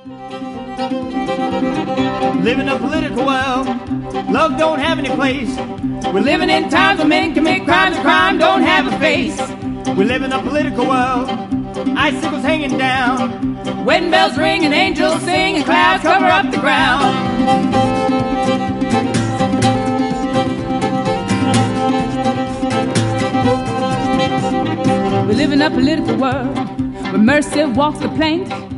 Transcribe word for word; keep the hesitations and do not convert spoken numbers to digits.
Live in a political world, love don't have any place. We're living in times where men commit crimes and crime don't have a face. We live in a political world, icicles hanging down, wedding bells ring and angels sing and clouds cover up the ground. We live in a political world where mercy walks the plank